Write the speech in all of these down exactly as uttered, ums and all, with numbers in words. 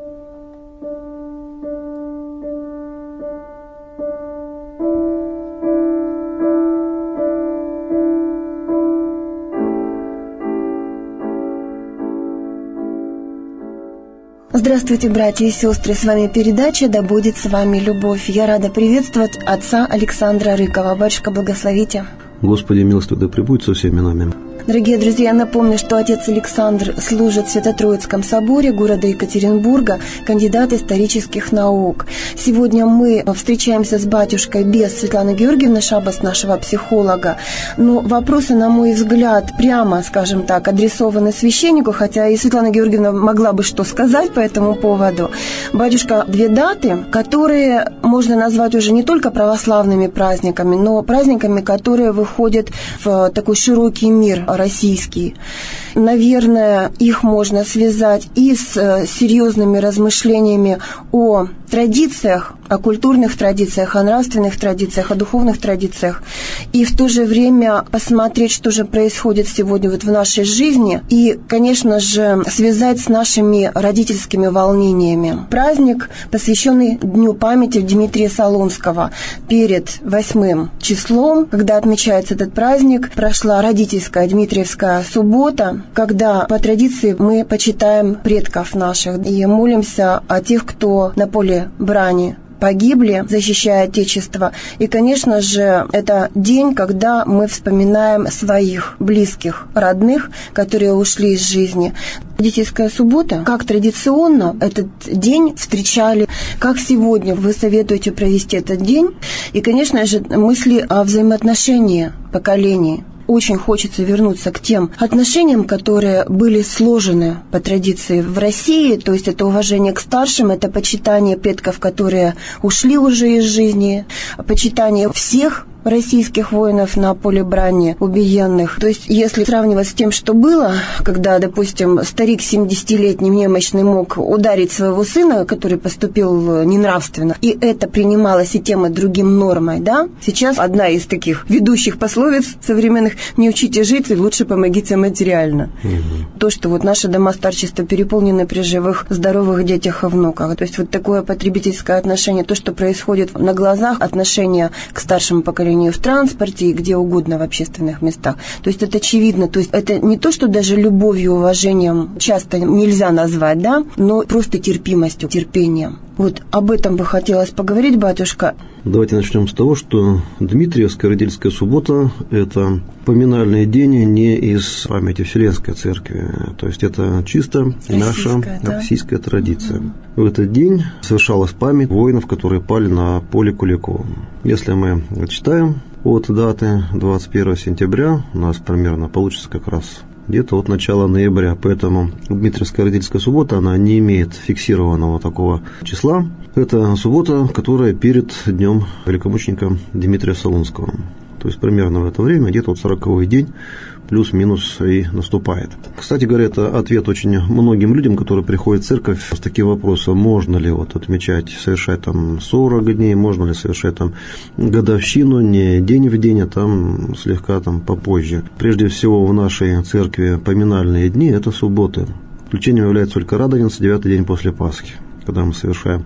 Здравствуйте, братья и сестры, с вами передача «Да будет с вами любовь». Я рада приветствовать отца Александра Рыкова. Батюшка, благословите. Господи, милостивый да пребудет со всеми нами. Дорогие друзья, напомню, что отец Александр служит в Свято-Троицком соборе города Екатеринбурга, кандидат исторических наук. Сегодня мы встречаемся с батюшкой без Светланы Георгиевны Шабас, нашего психолога. Но вопросы, на мой взгляд, прямо, скажем так, адресованы священнику, хотя и Светлана Георгиевна могла бы что сказать по этому поводу. Батюшка, две даты, которые можно назвать уже не только православными праздниками, но праздниками, которые выходят в такой широкий мир российский. Наверное, их можно связать и с серьезными размышлениями о традициях, о культурных традициях, о нравственных традициях, о духовных традициях, и в то же время посмотреть, что же происходит сегодня вот в нашей жизни, и, конечно же, связать с нашими родительскими волнениями. Праздник, посвященный Дню памяти Дмитрия Солунского. Перед восьмым числом, когда отмечается этот праздник, прошла родительская Дмитриевская суббота, когда по традиции мы почитаем предков наших и молимся о тех, кто на поле брани погибли, защищая Отечество. И, конечно же, это день, когда мы вспоминаем своих близких, родных, которые ушли из жизни. Родительская суббота, как традиционно этот день встречали, как сегодня вы советуете провести этот день. И, конечно же, мысли о взаимоотношении поколений. Очень хочется вернуться к тем отношениям, которые были сложены по традиции в России, то есть это уважение к старшим, это почитание предков, которые ушли уже из жизни, почитание всех российских воинов на поле брани, убиенных. То есть, если сравнивать с тем, что было, когда, допустим, старик семидесятилетний немощный мог ударить своего сына, который поступил ненравственно, и это принималось и тем, и другим нормой, да? Сейчас одна из таких ведущих пословиц современных: не учите жить, лучше помогите материально. Угу. То, что вот наши дома старчества переполнены при живых, здоровых детях и внуках. То есть, вот такое потребительское отношение, то, что происходит на глазах, отношение к старшему поколению в транспорте и где угодно в общественных местах. То есть это очевидно. То есть это не то, что даже любовью, уважением часто нельзя назвать, да, но просто терпимостью, терпением. Вот об этом бы хотелось поговорить, батюшка. Давайте начнем с того, что Дмитриевская родительская суббота – это поминальный день не из памяти Вселенской Церкви. То есть это чисто наша да? российская традиция. Угу. В этот день совершалась память воинов, которые пали на поле Куликово. Если мы читаем от даты двадцать первого сентября, у нас примерно получится как раз где-то от начала ноября. Поэтому Дмитриевская родительская суббота, она не имеет фиксированного такого числа. Это суббота, которая перед днем великомученика Дмитрия Солунского. То есть примерно в это время, где-то вот сороковой день, плюс-минус и наступает. Кстати говоря, это ответ очень многим людям, которые приходят в церковь с таким вопросом: можно ли вот отмечать, совершать там сорок дней, можно ли совершать там годовщину не день в день, а там слегка там попозже. Прежде всего в нашей церкви поминальные дни – это субботы. Исключением является только Радонец, девятый день после Пасхи, когда мы совершаем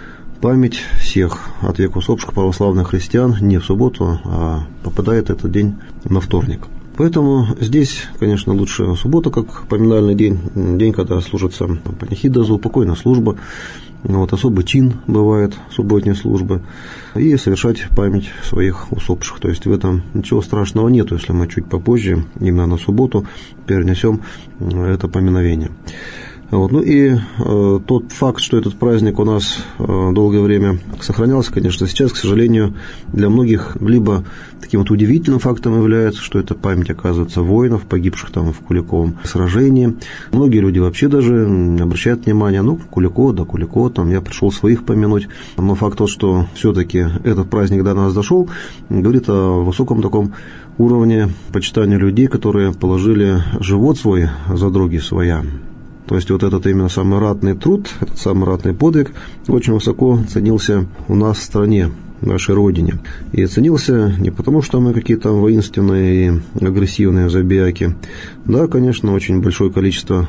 память всех от века усопших православных христиан не в субботу, а попадает этот день на вторник. Поэтому здесь, конечно, лучше суббота как поминальный день, день, когда служится панихида, заупокойная служба, вот, особый чин бывает субботней службы, и совершать память своих усопших. То есть в этом ничего страшного нет, если мы чуть попозже, именно на субботу, перенесем это поминовение. Вот. Ну и э, тот факт, что этот праздник у нас э, долгое время сохранялся, конечно, сейчас, к сожалению, для многих либо таким вот удивительным фактом является, что это память, оказывается, воинов, погибших там в Куликовом сражении. Многие люди вообще даже не обращают внимания: ну, Куликово, да Куликово, там я пришел своих помянуть. Но факт тот, что все-таки этот праздник до нас дошел, говорит о высоком таком уровне почитания людей, которые положили живот свой за други своя. То есть вот этот именно самый ратный труд, этот самый ратный подвиг очень высоко ценился у нас в стране, в нашей родине. И ценился не потому, что мы какие-то воинственные и агрессивные забияки. Да, конечно, очень большое количество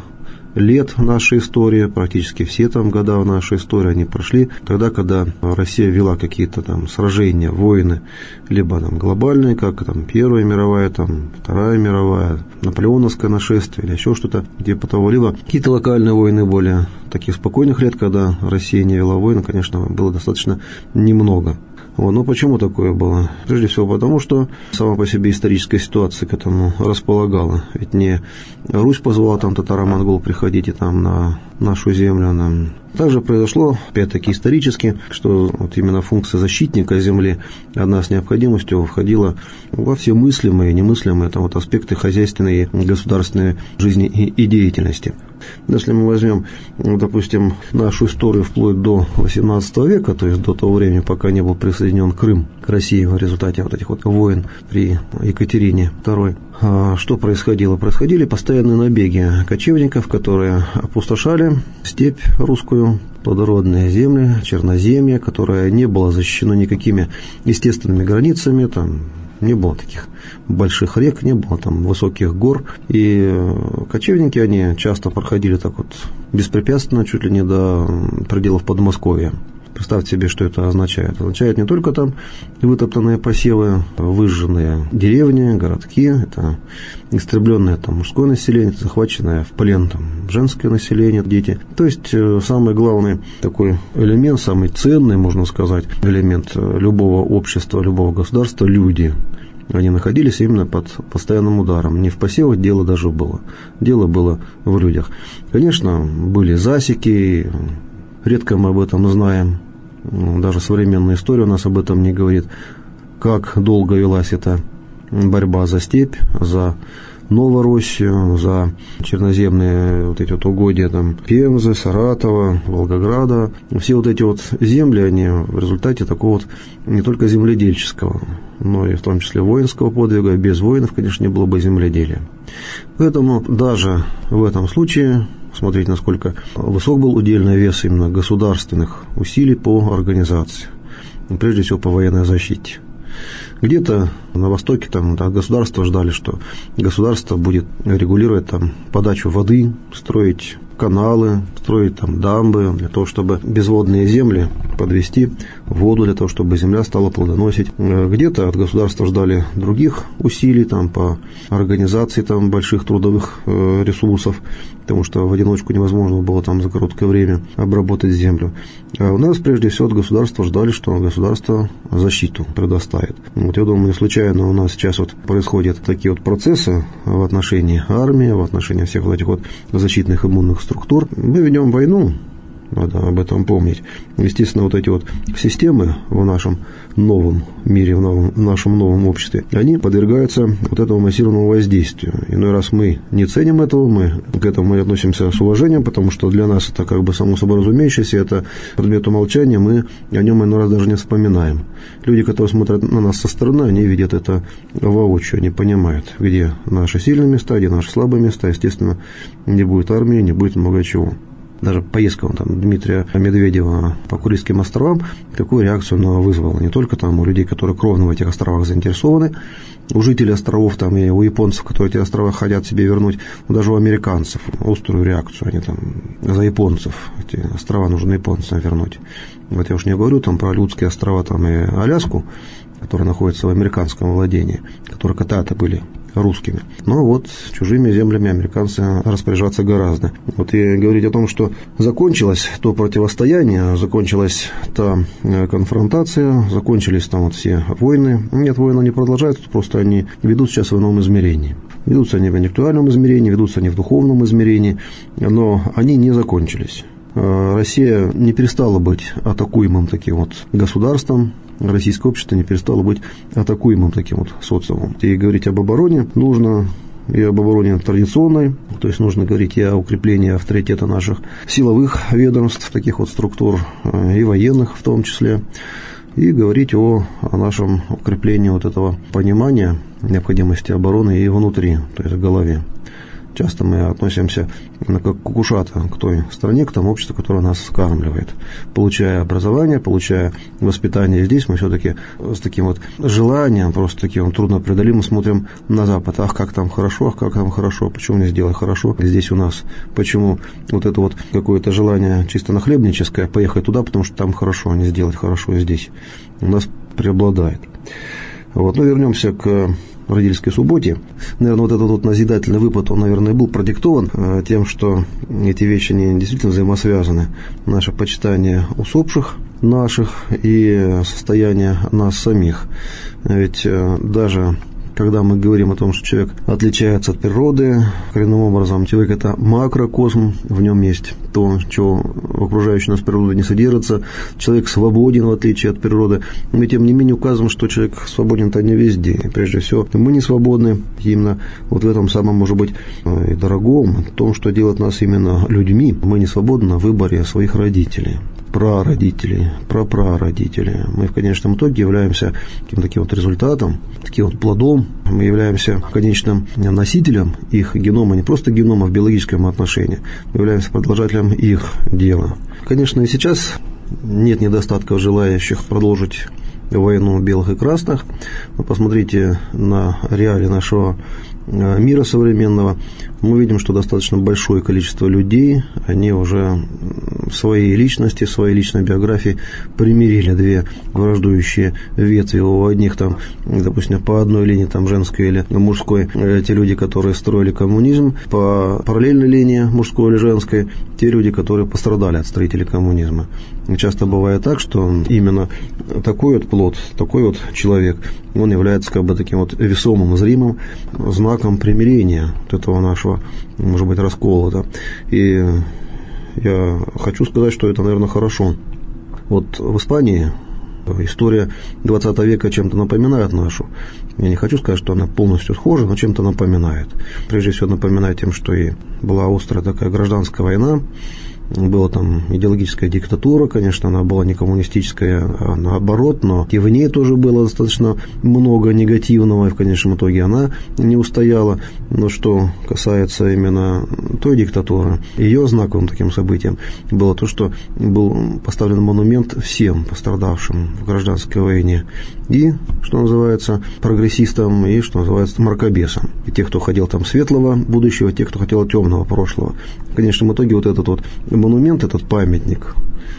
лет нашей истории, практически все там года в нашей истории, они прошли тогда, когда Россия вела какие-то там сражения, войны, либо там глобальные, как там Первая мировая, там Вторая мировая, наполеоновское нашествие или еще что-то, типа того, либо какие-то локальные войны более таких спокойных лет, когда Россия не вела войны, конечно, было достаточно немного. Вот. Но почему такое было? Прежде всего потому, что сама по себе историческая ситуация к этому располагала. Ведь не Русь позвала там татаро-монгол приходите там на нашу землю. Нам. Также произошло, опять-таки исторически, что вот именно функция защитника земли, одна с необходимостью входила во все мыслимые и немыслимые там, вот, аспекты хозяйственной и государственной жизни и, и деятельности. Если мы возьмем, допустим, нашу историю вплоть до восемнадцатого века, то есть до того времени, пока не был присоединен Крым к России в результате вот этих вот войн при Екатерине второй, что происходило? Происходили постоянные набеги кочевников, которые опустошали степь русскую, плодородные земли, черноземье, которое не было защищено никакими естественными границами, там не было таких больших рек, не было там высоких гор, и кочевники, они часто проходили так вот беспрепятственно, чуть ли не до пределов Подмосковья. Представьте себе, что это означает. Означает не только там вытоптанные посевы, выжженные деревни, городки, это истребленное там мужское население, это захваченное в плен там женское население, дети. То есть самый главный такой элемент, самый ценный, можно сказать, элемент любого общества, любого государства – люди. Они находились именно под постоянным ударом. Не в посевах дело даже было. Дело было в людях. Конечно, были засеки, редко мы об этом знаем. Даже современная история у нас об этом не говорит. Как долго велась эта борьба за степь, за Новороссию, за черноземные вот эти вот угодья там, Пензы, Саратова, Волгограда. Все вот эти вот земли, они в результате такого вот не только земледельческого, но и в том числе воинского подвига. Без воинов, конечно, не было бы земледелия. Поэтому даже в этом случае, смотрите, насколько высок был удельный вес именно государственных усилий по организации, прежде всего по военной защите. Где-то на Востоке там, да, государства ждали, что государство будет регулировать там, подачу воды, строить каналы, строить там, дамбы, для того, чтобы безводные земли подвести воду, для того, чтобы земля стала плодоносить. Где-то от государства ждали других усилий там, по организации там, больших трудовых э, ресурсов, потому что в одиночку невозможно было там, за короткое время обработать землю. А у нас, прежде всего, от государства ждали, что государство защиту предоставит. Вот, я думаю, не случайно у нас сейчас вот происходят такие вот процессы в отношении армии, в отношении всех вот этих вот защитных иммунных структур. Мы ведем войну, надо об этом помнить. Естественно, вот эти вот системы в нашем новом мире, в, новом, в нашем новом обществе, они подвергаются вот этому массированному воздействию. Иной раз мы не ценим этого, мы к этому мы относимся с уважением, потому что для нас это как бы само собой разумеющееся, это предмет умолчания, мы о нем иной раз даже не вспоминаем. Люди, которые смотрят на нас со стороны, они видят это воочию, они понимают, где наши сильные места, где наши слабые места. Естественно, не будет армии, не будет много чего. Даже поездка вон, там, Дмитрия Медведева по Курильским островам, какую реакцию она вызвала. Не только там у людей, которые кровно в этих островах заинтересованы, у жителей островов там, и у японцев, которые эти острова хотят себе вернуть, но даже у американцев острую реакцию. Они там за японцев, эти острова нужно японцам вернуть. Вот я уж не говорю там про Людские острова там, и Аляску, которые находятся в американском владении, которые когда-то были русскими. Но вот чужими землями американцы распоряжаться гораздо. Вот и говорить о том, что закончилось то противостояние, закончилась та конфронтация, закончились там вот все войны. Нет, войны не продолжаются, просто они ведут сейчас в ином измерении. Ведутся они в интеллектуальном измерении, ведутся они в духовном измерении, но они не закончились. Россия не перестала быть атакуемым таким вот государством, российское общество не перестало быть атакуемым таким вот социумом. И говорить об обороне нужно, и об обороне традиционной, то есть нужно говорить и о укреплении авторитета наших силовых ведомств, таких вот структур, и военных в том числе, и говорить о, о нашем укреплении вот этого понимания необходимости обороны и внутри, то есть в голове часто мы относимся как кукушата к той стране, к тому обществу, которое нас скармливает. Получая образование, получая воспитание здесь, мы все-таки с таким вот желанием, просто таким труднопреодолимым смотрим на Запад. Ах, как там хорошо, ах, как там хорошо, почему не сделать хорошо здесь у нас? Почему вот это вот какое-то желание чисто нахлебническое, поехать туда, потому что там хорошо, а не сделать хорошо здесь, у нас преобладает. Вот. Ну, вернемся к родительской субботе. Наверное, вот этот вот назидательный выпад, он, наверное, был продиктован э, тем, что эти вещи, они действительно взаимосвязаны. Наше почитание усопших наших и состояние нас самих. Ведь э, даже когда мы говорим о том, что человек отличается от природы коренным образом, человек – это макрокосм, в нем есть то, чего в окружающей нас природе не содержится, человек свободен, в отличие от природы, но тем не менее указываем, что человек свободен-то не везде. И прежде всего, мы не свободны именно вот в этом самом, может быть, и дорогом, том, что делает нас именно людьми. Мы не свободны в выборе своих родителей, прародителей, прапрародителей. Мы в конечном итоге являемся каким-то таким вот результатом, таким вот плодом. Мы являемся конечным носителем их генома, не просто генома в биологическом отношении, мы являемся продолжателем их дела. Конечно, и сейчас нет недостатков желающих продолжить войну белых и красных. Но посмотрите на реалии нашего мира современного. Мы видим, что достаточно большое количество людей, они уже в своей личности, в своей личной биографии примирили две враждующие ветви. У одних там, допустим, по одной линии, там женской или мужской, те люди, которые строили коммунизм, по параллельной линии, мужской или женской, те люди, которые пострадали от строителей коммунизма. И часто бывает так, что именно такой вот плод, такой вот человек, он является как бы таким вот весомым, зримым знаком примирения вот этого нашего, может быть, раскола. Да? И я хочу сказать, что это, наверное, хорошо. Вот в Испании история двадцатого века чем-то напоминает нашу. Я не хочу сказать, что она полностью схожа, но чем-то напоминает. Прежде всего напоминает тем, что и была острая такая гражданская война, была там идеологическая диктатура, конечно, она была не коммунистическая, а наоборот, но и в ней тоже было достаточно много негативного, и в конечном итоге она не устояла. Но что касается именно той диктатуры, ее знаковым таким событием было то, что был поставлен монумент всем пострадавшим в гражданской войне. И, что называется, прогрессистам, и, что называется, мракобесам. И те, кто хотел там светлого будущего, и те, кто хотел темного прошлого. В конечном итоге вот этот вот монумент, этот памятник,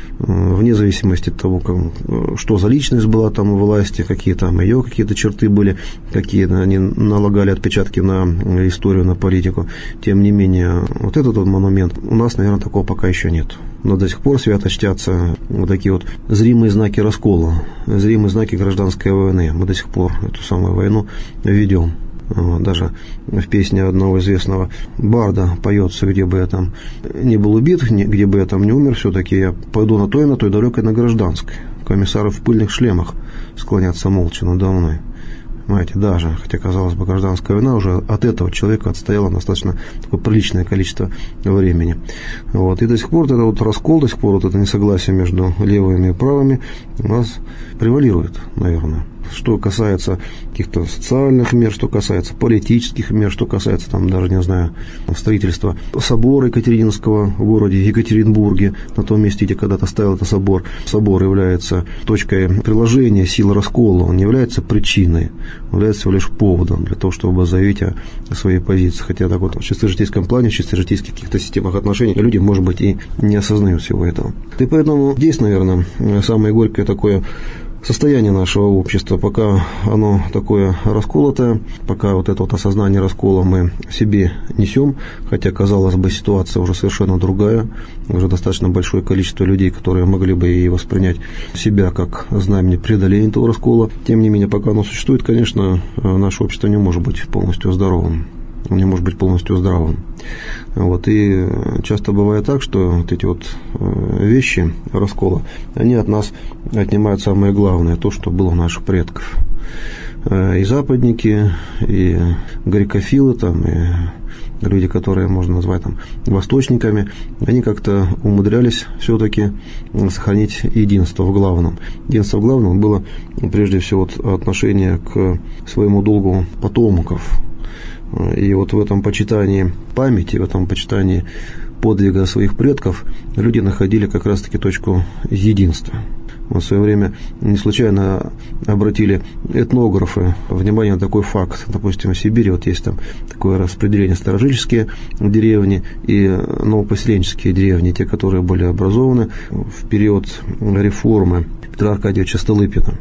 вне зависимости от того, как, что за личность была там у власти, какие там ее какие-то черты были, какие они налагали отпечатки на историю, на политику. Тем не менее, вот этот вот монумент, у нас, наверное, такого пока еще нет. Но до сих пор свято чтятся вот такие вот зримые знаки раскола, зримые знаки гражданской войны. Мы до сих пор эту самую войну ведем. Даже в песне одного известного барда поется: где бы я там не был убит, где бы я там не умер, все-таки я пойду на той, на той далекой, на гражданской. Комиссары в пыльных шлемах склонятся молча надо мной. Понимаете, даже, хотя, казалось бы, гражданская война уже от этого человека отстояла достаточно такое приличное количество времени. Вот. И до сих пор вот этот вот раскол, до сих пор вот это несогласие между левыми и правыми у нас превалирует, наверное. Что касается каких-то социальных мер, что касается политических мер, что касается, там, даже, не знаю, строительства собора Екатерининского в городе Екатеринбурге, на том месте, где когда-то стоял этот собор. Собор является точкой приложения силы раскола, он не является причиной, он является всего лишь поводом для того, чтобы заявить о своей позиции. Хотя так вот в чисто житейском плане, в чисто житейских каких-то системах отношений люди, может быть, и не осознают всего этого. И поэтому здесь, наверное, самое горькое такое состояние нашего общества, пока оно такое расколотое, пока вот это вот осознание раскола мы себе несем, хотя, казалось бы, ситуация уже совершенно другая, уже достаточно большое количество людей, которые могли бы и воспринять себя как знамение преодоления этого раскола. Тем не менее, пока оно существует, конечно, наше общество не может быть полностью здоровым. Он не может быть полностью здравым. Вот. И часто бывает так, что вот эти вот вещи раскола, они от нас отнимают самое главное, то, что было у наших предков. И западники, и грекофилы, там, и люди, которые можно назвать там восточниками, они как-то умудрялись все-таки сохранить единство в главном. Единство в главном было прежде всего отношение к своему долгу потомков. И вот в этом почитании памяти, в этом почитании подвига своих предков люди находили как раз-таки точку единства. В свое время не случайно обратили этнографы внимание на такой факт. Допустим, в Сибири вот есть там такое распределение: старожильческие деревни и новопоселенческие деревни, те, которые были образованы в период реформы Петра Аркадьевича Столыпина.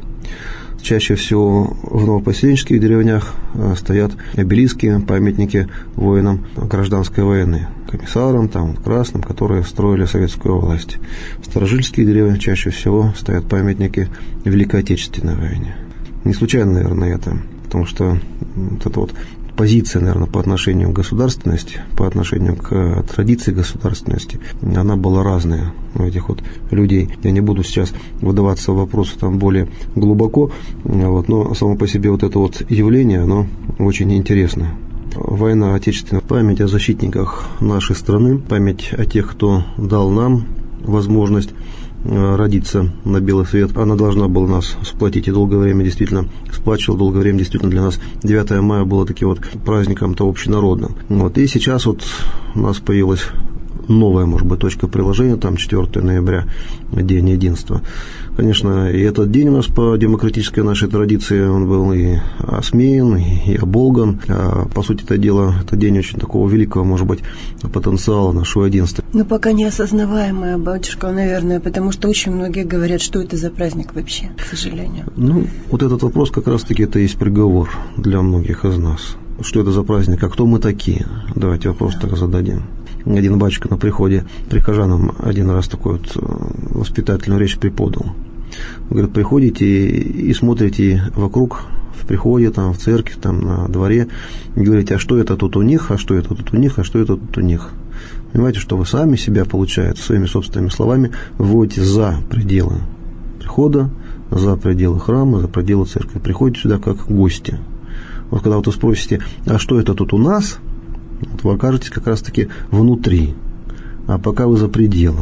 Чаще всего в новопоселенческих деревнях стоят обелиски, памятники воинам гражданской войны, комиссарам, там, красным, которые строили советскую власть. В старожильских деревнях чаще всего стоят памятники Великой Отечественной войне. Не случайно, наверное, это, потому что вот эта вот позиция, наверное, по отношению к государственности, по отношению к традиции государственности, она была разная у этих вот людей. Я не буду сейчас выдаваться в вопросы там более глубоко, вот, но само по себе вот это вот явление, оно очень интересно. Война Отечественная, память о защитниках нашей страны, память о тех, кто дал нам возможность родиться на белый свет. Она должна была нас сплотить, и долгое время действительно сплачивала, долгое время действительно для нас девятое мая было таким вот праздником-то общенародным. Вот. И сейчас вот у нас появилась новая, может быть, точка приложения, там четвёртого ноября, День единства. Конечно, и этот день у нас по демократической нашей традиции, он был и осмеян, и оболган. А, по сути это дело, это день очень такого великого, может быть, потенциала нашего единства. Но пока не осознаваемая, батюшка, наверное, потому что очень многие говорят, что это за праздник вообще, к сожалению. Ну, вот этот вопрос как раз-таки это и есть приговор для многих из нас. Что это за праздник, а кто мы такие? Давайте вопрос да. так зададим. Один батюшка на приходе прихожанам один раз такой вот воспитательную речь преподал. Говорит, приходите и смотрите вокруг, в приходе, там, в церкви, там, на дворе, и говорите, а что это тут у них, а что это тут у них, а что это тут у них. Понимаете, что вы сами себя, получается, своими собственными словами вводите за пределы прихода, за пределы храма, за пределы церкви. Приходите сюда как гости. Вот когда вот вы спросите, а что это тут у нас, вот вы окажетесь как раз-таки внутри, а пока вы за пределом.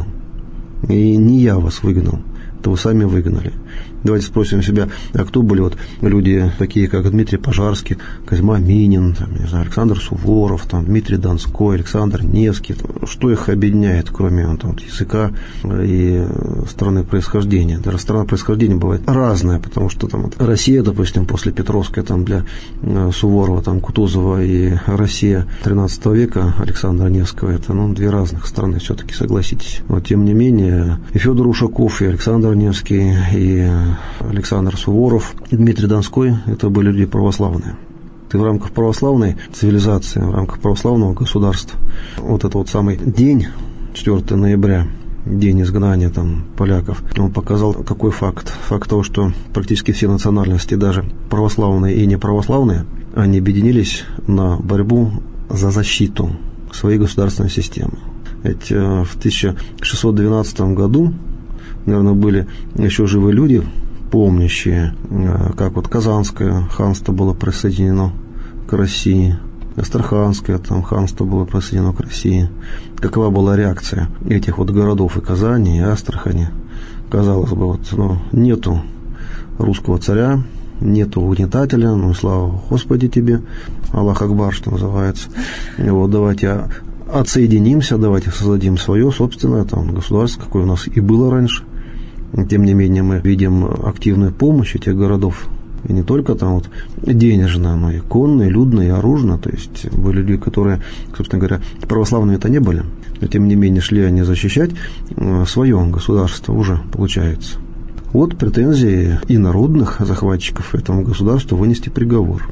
И не я вас выгнал, это вы сами выгнали. Давайте спросим себя, а кто были вот люди такие, как Дмитрий Пожарский, Козьма Минин, там, не знаю, Александр Суворов, там, Дмитрий Донской, Александр Невский. Там, что их объединяет, кроме там, вот, языка и страны происхождения? Даже страна происхождения бывает разная, потому что там вот, Россия, допустим, после Петровской там, для Суворова, там, Кутузова, и Россия тринадцатого века Александра Невского, это ну, две разных страны, все-таки, согласитесь. Но тем не менее, и Федор Ушаков, и Александр Невский, и Александр Суворов, и Дмитрий Донской – это были люди православные. И в рамках православной цивилизации, в рамках православного государства, вот этот вот самый день, четвёртого ноября, день изгнания там, поляков, он показал какой факт? Факт того, что практически все национальности, даже православные и неправославные, они объединились на борьбу за защиту своей государственной системы. Ведь в тысяча шестьсот двенадцатом году, наверное, были еще живые люди, помнящие, как вот Казанское ханство было присоединено к России, Астраханское там ханство было присоединено к России. Какова была реакция этих вот городов и Казани, и Астрахани? Казалось бы, вот, ну, нету русского царя, нету угнетателя, ну, слава Господи тебе, Аллах Акбар, что называется. И вот давайте отсоединимся, давайте создадим свое собственное там государство, какое у нас и было раньше. Тем не менее, мы видим активную помощь этих городов. И не только там вот денежно, но и конно, и людно, и оружно. То есть были люди, которые, собственно говоря, православными-то не были. Но тем не менее шли они защищать свое государство уже, получается. Вот претензии и народных захватчиков этому государству вынести приговор.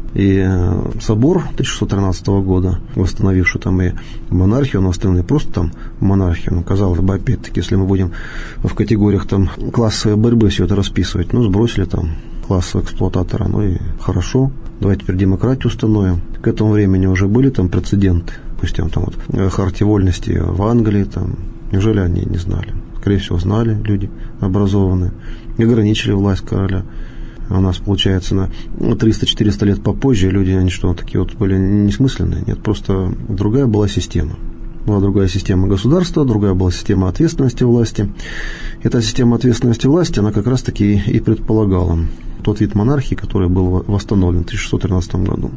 И собор тысяча шестьсот тринадцатого года, восстановивший там и монархию, он восстановил не просто там монархию, но, казалось бы, опять-таки, если мы будем в категориях там классовой борьбы все это расписывать, ну, сбросили там классового эксплуататора, ну и хорошо, давайте теперь демократию установим. К этому времени уже были там прецеденты, допустим, там вот хартия вольности в Англии, там, неужели они не знали? Скорее всего, знали люди образованные, и ограничили власть короля. У нас, получается, на триста-четыреста лет попозже люди, они что, такие вот были несмысленные? Нет, просто другая была система. Была другая система государства, другая была система ответственности власти. Эта система ответственности власти, она как раз-таки и предполагала тот вид монархии, который был восстановлен в тысяча шестьсот тринадцатом году.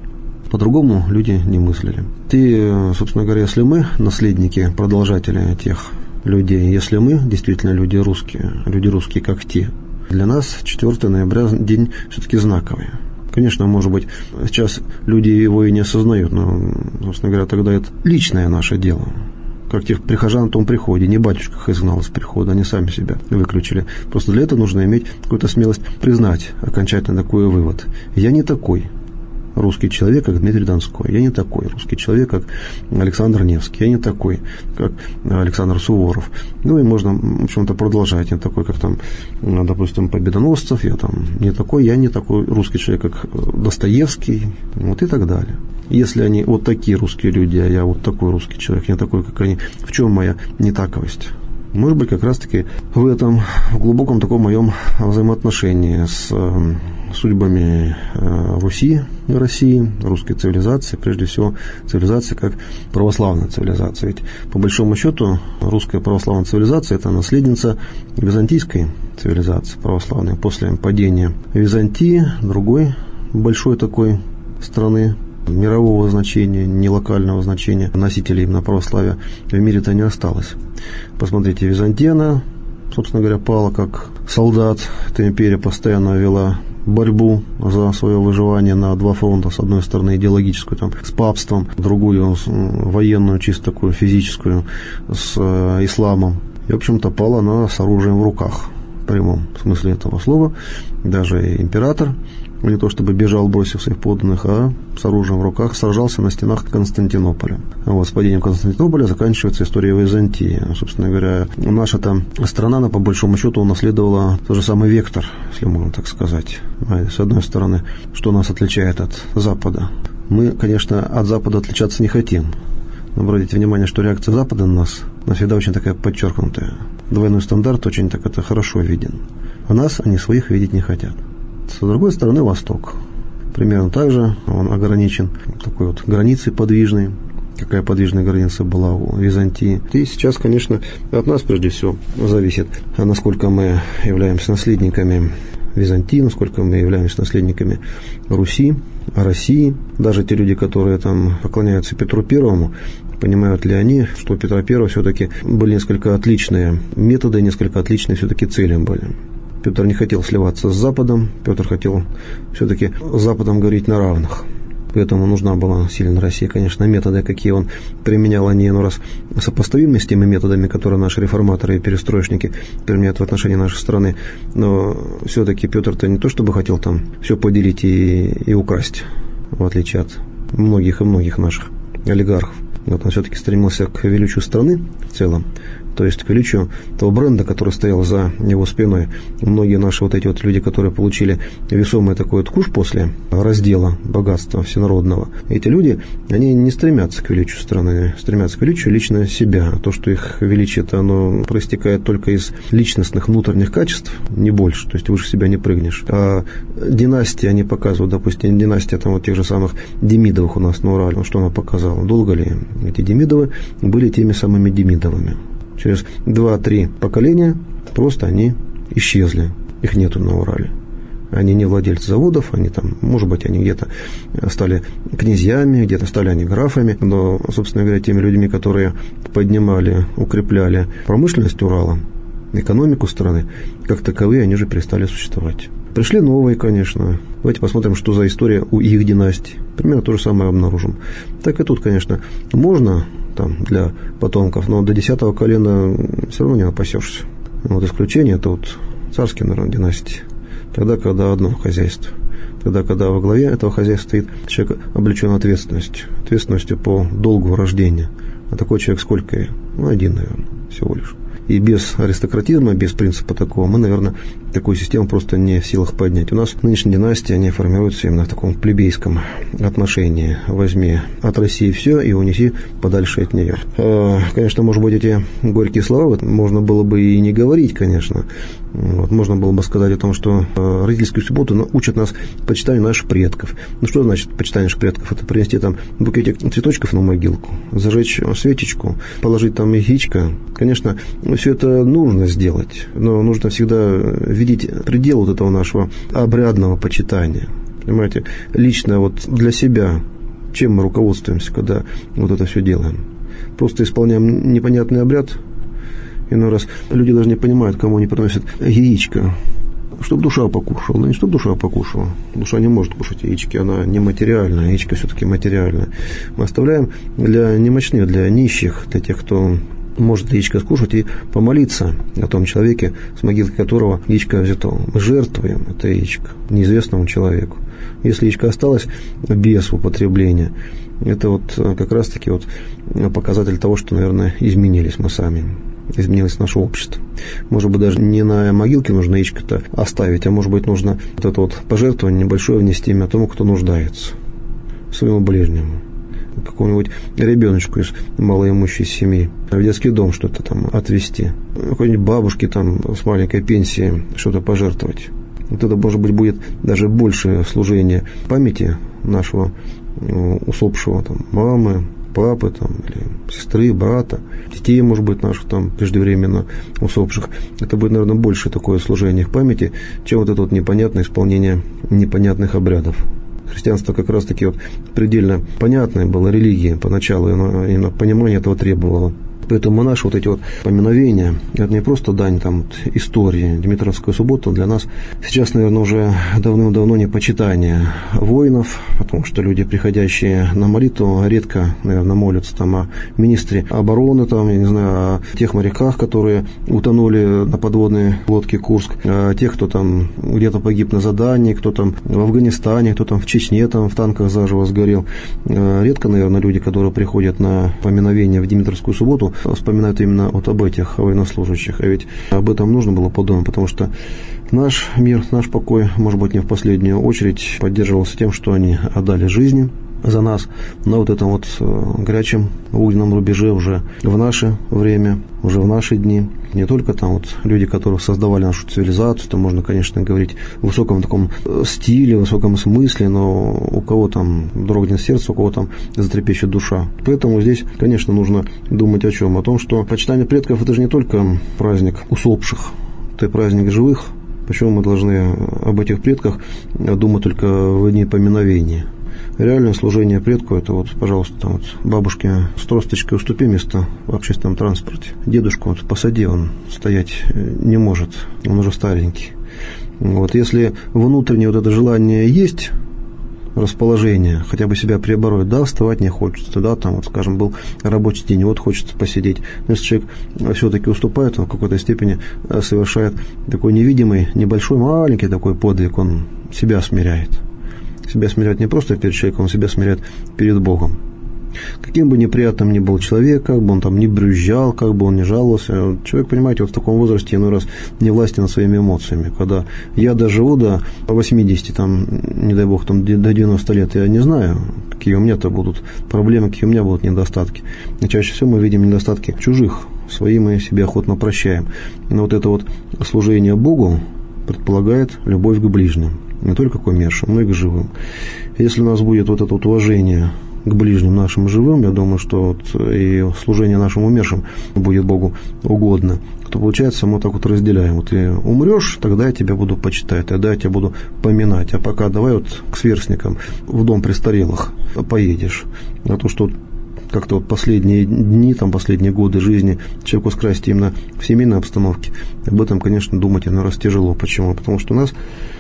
По-другому люди не мыслили. И, собственно говоря, если мы наследники, продолжатели тех людей, если мы действительно люди русские, люди русские как те, для нас четвёртого ноября день все-таки знаковый. Конечно, может быть, сейчас люди его и не осознают, но, собственно говоря, тогда это личное наше дело. Как тех прихожан в том приходе, не батюшка их изгнал из прихода, они сами себя выключили. Просто для этого нужно иметь какую-то смелость признать окончательно такой вывод. Я не такой русский человек, как Дмитрий Донской. Я не такой русский человек, как Александр Невский. Я не такой, как Александр Суворов. Ну и можно, в общем-то, продолжать. Я не такой, как там, допустим, Победоносцев. Я там не такой, я не такой русский человек, как Достоевский. Вот и так далее. Если они вот такие русские люди, а я вот такой русский человек, не такой, как они, в чем моя нетаковость? Может быть, как раз-таки в этом, в глубоком таком моем взаимоотношении с э, судьбами э, Руси и России, русской цивилизации, прежде всего цивилизации как православная цивилизация. Ведь по большому счету русская православная цивилизация – это наследница византийской цивилизации православной. После падения Византии, другой большой такой страны, мирового значения, не локального значения, носителей именно православия в мире-то не осталось. Посмотрите, Византия, она, собственно говоря, пала как солдат. Эта империя постоянно вела борьбу за свое выживание на два фронта. С одной стороны идеологическую, там, с папством, другую военную, чисто такую физическую, с э, исламом. И, в общем-то, пала она с оружием в руках, в прямом смысле этого слова. Даже император не то чтобы бежал, бросив своих подданных, а с оружием в руках сражался на стенах Константинополя. Вот, с падением Константинополя заканчивается история Византии. Собственно говоря, наша там страна, она по большому счету унаследовала тот же самый вектор, если можно так сказать. С одной стороны, что нас отличает от Запада? Мы, конечно, от Запада отличаться не хотим. Но обратите внимание, что реакция Запада на нас, она всегда очень такая подчеркнутая. Двойной стандарт очень так это хорошо виден. А нас они своих видеть не хотят. С другой стороны, Восток. Примерно так же он ограничен такой вот границей подвижной. Какая подвижная граница была у Византии. И сейчас, конечно, от нас прежде всего зависит, насколько мы являемся наследниками Византии, насколько мы являемся наследниками Руси, России. Даже те люди, которые там поклоняются Петру Первому, понимают ли они, что у Петра Первого все-таки были несколько отличные методы, несколько отличные все-таки цели были. Петр не хотел сливаться с Западом, Петр хотел все-таки с Западом говорить на равных. Поэтому нужна была сильно Россия, конечно, методы, какие он применял, они, ну, раз сопоставимы с теми методами, которые наши реформаторы и перестроечники применяют в отношении нашей страны. Но все-таки Петр-то не то чтобы хотел там все поделить и, и украсть, в отличие от многих и многих наших олигархов. Вот он все-таки стремился к величию страны в целом, то есть к величию того бренда, который стоял за его спиной. Многие наши вот эти вот люди, которые получили весомый такой вот куш после раздела богатства всенародного, эти люди, они не стремятся к величию страны, стремятся к величию лично себя. То, что их величие-то, оно проистекает только из личностных внутренних качеств, не больше, то есть выше себя не прыгнешь. А династии они показывают, допустим, династия там вот тех же самых Демидовых у нас на Урале, что она показала? Долго ли эти Демидовы были теми самыми Демидовыми? Через два-три поколения просто они исчезли. Их нету на Урале. Они не владельцы заводов, они там, может быть, они где-то стали князьями, где-то стали они графами, но, собственно говоря, теми людьми, которые поднимали, укрепляли промышленность Урала, экономику страны, как таковые, они же перестали существовать. Пришли новые, конечно. Давайте посмотрим, что за история у их династий. Примерно то же самое обнаружим. Так и тут, конечно, можно там для потомков, но до десятого колена все равно не напасешься. Вот исключение – это вот царские, наверное, династии. Тогда, когда одно хозяйство. Тогда, когда во главе этого хозяйства стоит человек, облечен ответственностью. Ответственностью по долгу рождения. А такой человек сколько? Ну, один, наверное, всего лишь. И без аристократизма, без принципа такого, мы, наверное, такую систему просто не в силах поднять. У нас нынешние династии, они формируются именно в таком плебейском отношении. Возьми от России все и унеси подальше от нее. Конечно, может быть, эти горькие слова можно было бы и не говорить, конечно. Вот, можно было бы сказать о том, что родительскую субботу учат нас почитанию наших предков. Ну, что значит почитание наших предков? Это принести там букетик цветочков на могилку, зажечь свечечку, положить там яичко. Конечно, все это нужно сделать, но нужно всегда видеть предел вот этого нашего обрядного почитания. Понимаете, лично вот для себя Чем мы руководствуемся, когда вот это все делаем? Просто исполняем непонятный обряд. Иной раз люди даже не понимают, кому они приносят яичко, чтобы душа покушала. Но не чтобы душа покушала. Душа не может кушать яички, она нематериальная, яичко все-таки материальное. Мы оставляем для немощных, для нищих, для тех, кто может яичко скушать и помолиться о том человеке, с могилки которого яичко взято. Мы жертвуем это яичко неизвестному человеку. Если яичко осталось без употребления, это вот как раз-таки вот показатель того, что, наверное, изменились мы сами, изменилось наше общество. Может быть, даже не на могилке нужно яичко-то оставить, а может быть, нужно вот это вот пожертвование небольшое внести именно тому, кто нуждается, своему ближнему, какому-нибудь ребеночку из малоимущей семьи, в детский дом что-то там отвезти, какой-нибудь бабушке там с маленькой пенсией что-то пожертвовать. Вот это, может быть, будет даже больше служение памяти нашего усопшего там, мамы, папы, там, или сестры, брата, детей, может быть, наших там преждевременно усопших. Это будет, наверное, больше такое служение их памяти, чем вот это вот непонятное исполнение непонятных обрядов. Христианство как раз-таки вот предельно понятная была религия поначалу, но именно понимание этого требовало. Поэтому наши вот эти вот поминовения, это не просто дань там, истории. Дмитровская суббота для нас сейчас, наверное, уже давным-давно не почитание воинов, потому что люди, приходящие на молитву, редко, наверное, молятся там о министре обороны, там, я не знаю, о тех моряках, которые утонули на подводной лодке Курск, о тех, кто там где-то погиб на задании, кто там в Афганистане, кто там в Чечне, там в танках заживо сгорел. Редко, наверное, люди, которые приходят на поминовение в Дмитровскую субботу, вспоминают именно вот об этих военнослужащих. А ведь об этом нужно было подумать, потому что наш мир, наш покой, может быть, не в последнюю очередь поддерживался тем, что они отдали жизни за нас на вот этом вот горячем огненном рубеже уже в наше время, уже в наши дни. Не только там вот люди, которые создавали нашу цивилизацию, там можно, конечно, говорить в высоком таком стиле, в высоком смысле, но у кого там дрогнет сердце, у кого там затрепещет душа. Поэтому здесь, конечно, нужно думать о чем? О том, что почитание предков – это же не только праздник усопших, это и праздник живых. Почему мы должны об этих предках думать только в дни поминовения? Реальное служение предку – это вот, пожалуйста, там вот бабушке с тросточкой уступи место в общественном транспорте. Дедушку вот посади, он стоять не может, он уже старенький. Вот, если внутреннее вот это желание есть, расположение, хотя бы себя перебороть, да, вставать не хочется, да, там, вот, скажем, был рабочий день, вот хочется посидеть. Но если человек все-таки уступает, он в какой-то степени совершает такой невидимый, небольшой, маленький такой подвиг, он себя смиряет. Себя смиряет не просто перед человеком, он себя смиряет перед Богом. Каким бы неприятным ни был человек, как бы он там ни брюзжал, как бы он ни жаловался, человек, понимаете, вот в таком возрасте иной раз не властен над своими эмоциями. Когда я доживу до восьмидесяти, там, не дай Бог, там, до девяноста лет, я не знаю, какие у меня-то будут проблемы, какие у меня будут недостатки. И чаще всего мы видим недостатки чужих, свои мы себе охотно прощаем. Но вот это вот служение Богу предполагает любовь к ближним. Не только к умершим, но и к живым. Если у нас будет вот это вот уважение к ближним нашим живым, я думаю, что вот и служение нашим умершим будет Богу угодно, то получается мы так вот разделяем. Вот ты умрешь, тогда я тебя буду почитать, тогда я тебя буду поминать. А пока давай вот к сверстникам в дом престарелых поедешь. А то, что как-то вот последние дни, там, последние годы жизни человеку скрасить именно в семейной обстановке, об этом, конечно, думать иной раз тяжело. Почему? Потому что у нас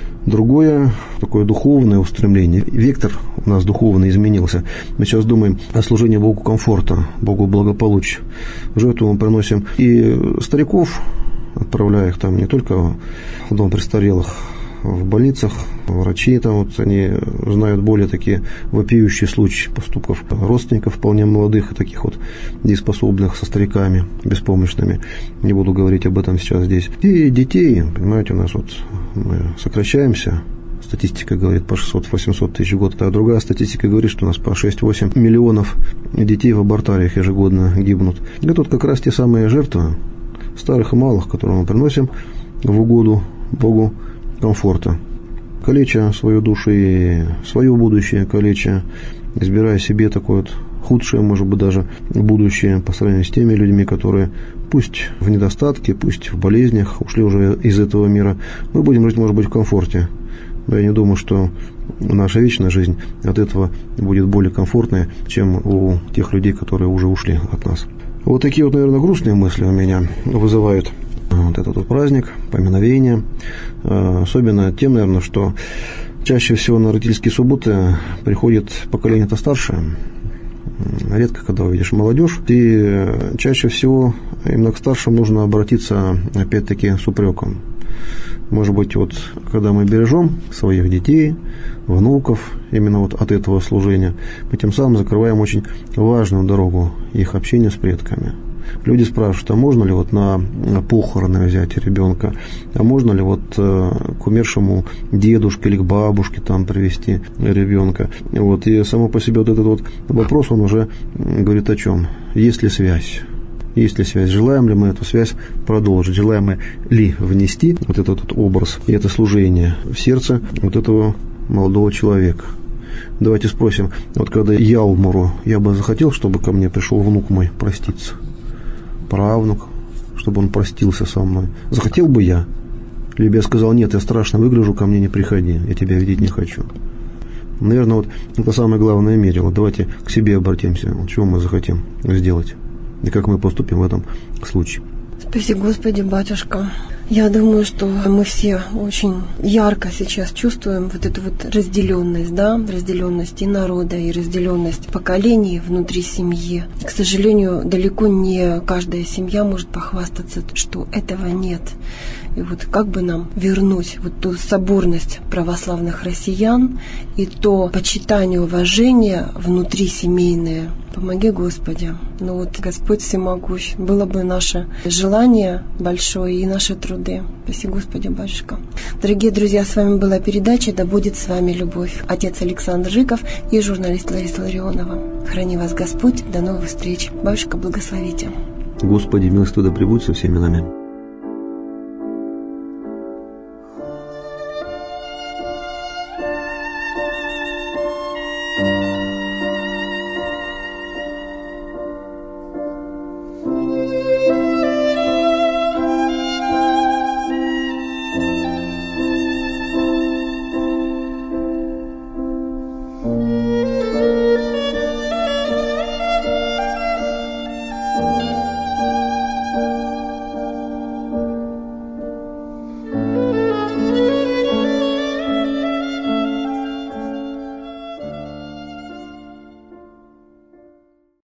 другое, такое духовное устремление. Вектор у нас духовно изменился. Мы сейчас думаем о служении Богу комфорта, Богу благополучия. В жертву мы приносим и стариков, отправляя их там не только в дом престарелых, в больницах, врачи там вот они знают более такие вопиющие случаи поступков родственников вполне молодых и таких вот дееспособных со стариками беспомощными. Не буду говорить об этом сейчас здесь. И детей, понимаете, у нас вот мы сокращаемся. Статистика говорит по шестьсот-восемьсот тысяч в год, а другая статистика говорит, что у нас по шесть-восемь миллионов детей в абортариях ежегодно гибнут. И тут как раз те самые жертвы, старых и малых, которые мы приносим в угоду Богу комфорта. Калеча свою душу и свое будущее, калеча, избирая себе такое вот худшее, может быть, даже будущее по сравнению с теми людьми, которые пусть в недостатке, пусть в болезнях ушли уже из этого мира. Мы будем жить, может быть, в комфорте. Но я не думаю, что наша вечная жизнь от этого будет более комфортной, чем у тех людей, которые уже ушли от нас. Вот такие вот, наверное, грустные мысли у меня вызывают вот этот вот праздник, поминовение. Особенно тем, наверное, что чаще всего на родительские субботы приходит поколение-то старшее. Редко, когда увидишь молодежь. И чаще всего именно к старшим нужно обратиться, опять-таки, с упреком. Может быть, вот когда мы бережем своих детей, внуков, именно вот от этого служения, мы тем самым закрываем очень важную дорогу их общения с предками. Люди спрашивают, а можно ли вот на похороны взять ребенка, а можно ли вот к умершему дедушке или к бабушке там привезти ребенка. Вот. И само по себе вот этот вот вопрос, он уже говорит о чем? Есть ли связь? Есть ли связь? Желаем ли мы эту связь продолжить? Желаем мы ли внести вот этот вот образ и это служение в сердце вот этого молодого человека? Давайте спросим, вот когда я умру, я бы захотел, чтобы ко мне пришел внук мой проститься, правнук, чтобы он простился со мной. Захотел бы я? Либо я сказал, нет, я страшно выгляжу, ко мне не приходи, я тебя видеть не хочу. Наверное, вот это самое главное мерило. Давайте к себе обратимся, вот чего мы захотим сделать. И как мы поступим в этом случае. Спаси Господи, батюшка. Я думаю, что мы все очень ярко сейчас чувствуем вот эту вот разделенность, да, разделенность и народа, и разделенность поколений внутри семьи. К сожалению, далеко не каждая семья может похвастаться, что этого нет. И вот как бы нам вернуть вот ту соборность православных россиян и то почитание, уважение внутри семейное. Помоги, Господи. Ну вот Господь всемогущ. Было бы наше желание большое и наши труды. Спаси Господи, батюшка. Дорогие друзья, с вами была передача «Да будет с вами любовь». Отец Александр Жиков и журналист Лариса Ларионова. Храни вас Господь. До новых встреч. Батюшка, благословите. Господи, милостью да пребудет со всеми нами.